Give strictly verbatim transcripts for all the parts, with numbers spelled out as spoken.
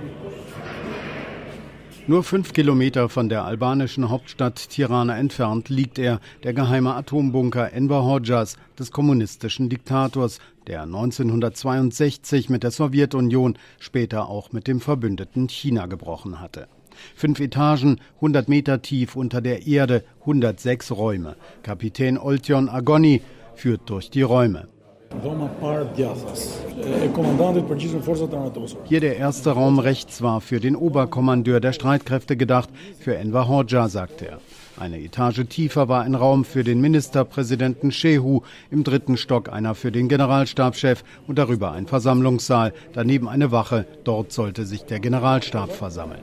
Nur fünf Kilometer von der albanischen Hauptstadt Tirana entfernt liegt er, der geheime Atombunker Enver Hodxhas, des kommunistischen Diktators, der neunzehnhundertzweiundsechzig mit der Sowjetunion, später auch mit dem Verbündeten China gebrochen hatte. Fünf Etagen, hundert Meter tief unter der Erde, hundertsechs Räume. Kapitän Oltion Agoni führt durch die Räume. Hier der erste Raum rechts war für den Oberkommandeur der Streitkräfte gedacht, für Enver Hoxha, sagte er. Eine Etage tiefer war ein Raum für den Ministerpräsidenten Shehu, im dritten Stock einer für den Generalstabschef und darüber ein Versammlungssaal, daneben eine Wache, dort sollte sich der Generalstab versammeln.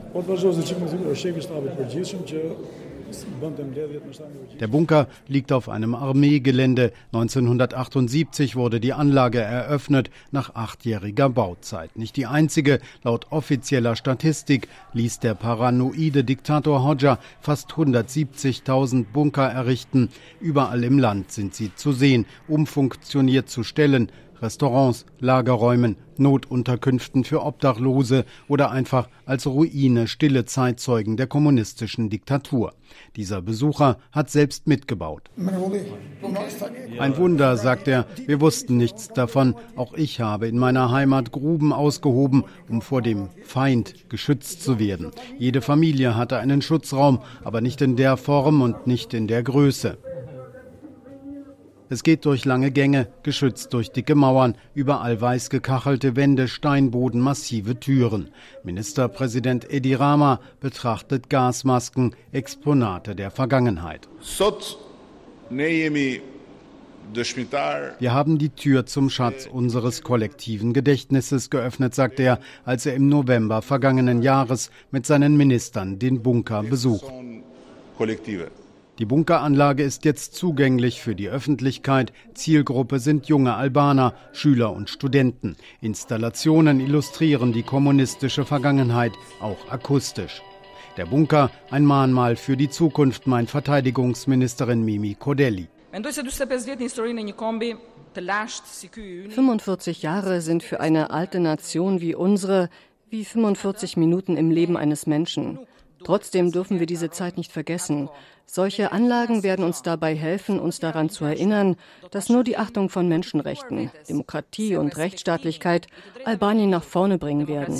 Der Bunker liegt auf einem Armeegelände. neunzehnhundertachtundsiebzig wurde die Anlage eröffnet, nach achtjähriger Bauzeit. Nicht die einzige. Laut offizieller Statistik ließ der paranoide Diktator Hoxha fast hundertsiebzigtausend Bunker errichten. Überall im Land sind sie zu sehen, umfunktioniert zu Stellen, Restaurants, Lagerräumen, Notunterkünften für Obdachlose oder einfach als Ruine, stille Zeitzeugen der kommunistischen Diktatur. Dieser Besucher hat selbst mitgebaut. Ein Wunder, sagt er, wir wussten nichts davon. Auch ich habe in meiner Heimat Gruben ausgehoben, um vor dem Feind geschützt zu werden. Jede Familie hatte einen Schutzraum, aber nicht in der Form und nicht in der Größe. Es geht durch lange Gänge, geschützt durch dicke Mauern, überall weiß gekachelte Wände, Steinboden, massive Türen. Ministerpräsident Edi Rama betrachtet Gasmasken, Exponate der Vergangenheit. Wir haben die Tür zum Schatz unseres kollektiven Gedächtnisses geöffnet, sagt er, als er im November vergangenen Jahres mit seinen Ministern den Bunker besucht. Die Bunkeranlage ist jetzt zugänglich für die Öffentlichkeit. Zielgruppe sind junge Albaner, Schüler und Studenten. Installationen illustrieren die kommunistische Vergangenheit, auch akustisch. Der Bunker, ein Mahnmal für die Zukunft, meint Verteidigungsministerin Mimi Kodelli. fünfundvierzig Jahre sind für eine alte Nation wie unsere wie fünfundvierzig Minuten im Leben eines Menschen. Trotzdem dürfen wir diese Zeit nicht vergessen. Solche Anlagen werden uns dabei helfen, uns daran zu erinnern, dass nur die Achtung von Menschenrechten, Demokratie und Rechtsstaatlichkeit Albanien nach vorne bringen werden.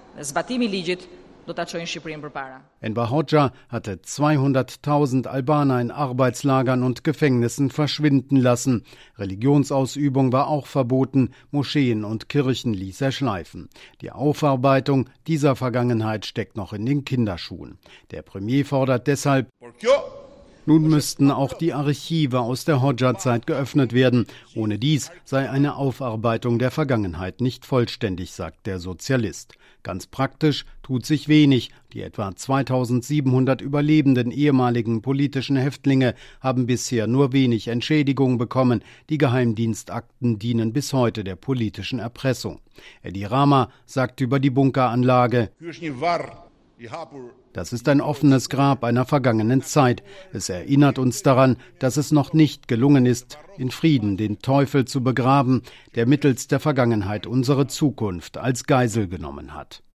Enver Hoxha hatte zweihunderttausend Albaner in Arbeitslagern und Gefängnissen verschwinden lassen. Religionsausübung war auch verboten, Moscheen und Kirchen ließ er schleifen. Die Aufarbeitung dieser Vergangenheit steckt noch in den Kinderschuhen. Der Premier fordert deshalb: Nun müssten auch die Archive aus der Hoxha-Zeit geöffnet werden. Ohne dies sei eine Aufarbeitung der Vergangenheit nicht vollständig, sagt der Sozialist. Ganz praktisch tut sich wenig. Die etwa zweitausendsiebenhundert überlebenden ehemaligen politischen Häftlinge haben bisher nur wenig Entschädigung bekommen. Die Geheimdienstakten dienen bis heute der politischen Erpressung. Edi Rama sagt über die Bunkeranlage: Das ist ein offenes Grab einer vergangenen Zeit. Es erinnert uns daran, dass es noch nicht gelungen ist, in Frieden den Teufel zu begraben, der mittels der Vergangenheit unsere Zukunft als Geisel genommen hat.